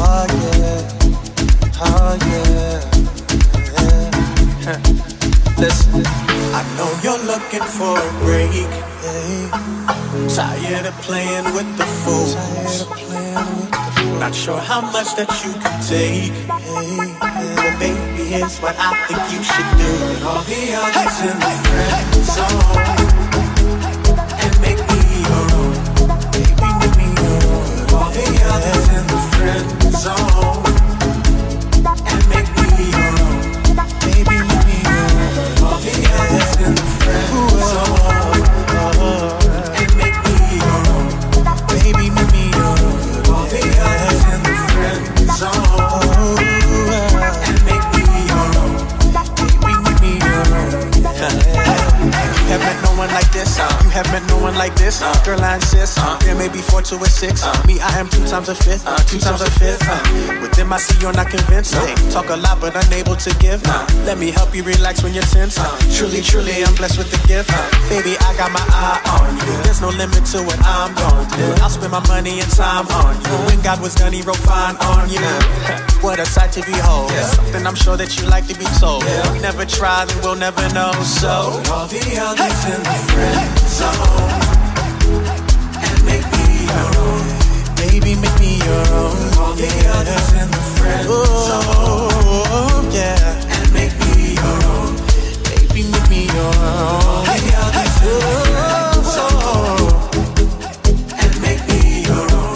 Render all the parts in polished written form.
Oh yeah, oh yeah, yeah. Listen, I know you're looking for a break. Tired of playing with the fools. Not sure how much that you can take. But baby, here's what I think you should do. Put all the others in the friend zone and make me your own. Baby, make me your own. Put all the others in the friend zone and make me your own. Baby, make me your own. Put all the others in the friend zone and make me your own. Baby, make me your own. Put all the others in the friend zone and make me your own. Baby, make me your own. You have met no one like this. You have met no one like this. Girl, I insist. There may be 4 to a 6. Me, I am 2 times a fifth. 2 times a fifth. With them, I see you're not convinced. Talk a lot, but unable to give. Let me help you relax when you're tense. Truly, truly, I'm blessed with the gift. Baby, I got my eye on you. There's no limit to what I'm gonna do. I'll spend my money and time on you. When God was done, He wrote fine on you. What a sight to behold. Something I'm sure that you like to be told. We never try, then we'll never know. So all the others in the friend zone and make me your own. Baby, make me your own. All the others in the friend zone, yeah, and make me your own. Baby, make me your own. All the others in the friend zone and make me your own.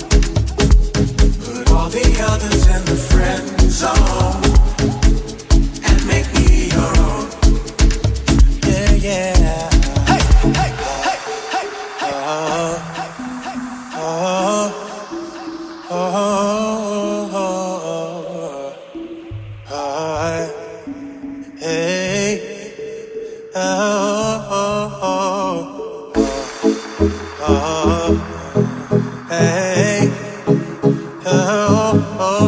Put all the others in the friend zone and make me your own. Yeah, yeah. Hey, hey, hey, hey, hey. Hey, oh, oh.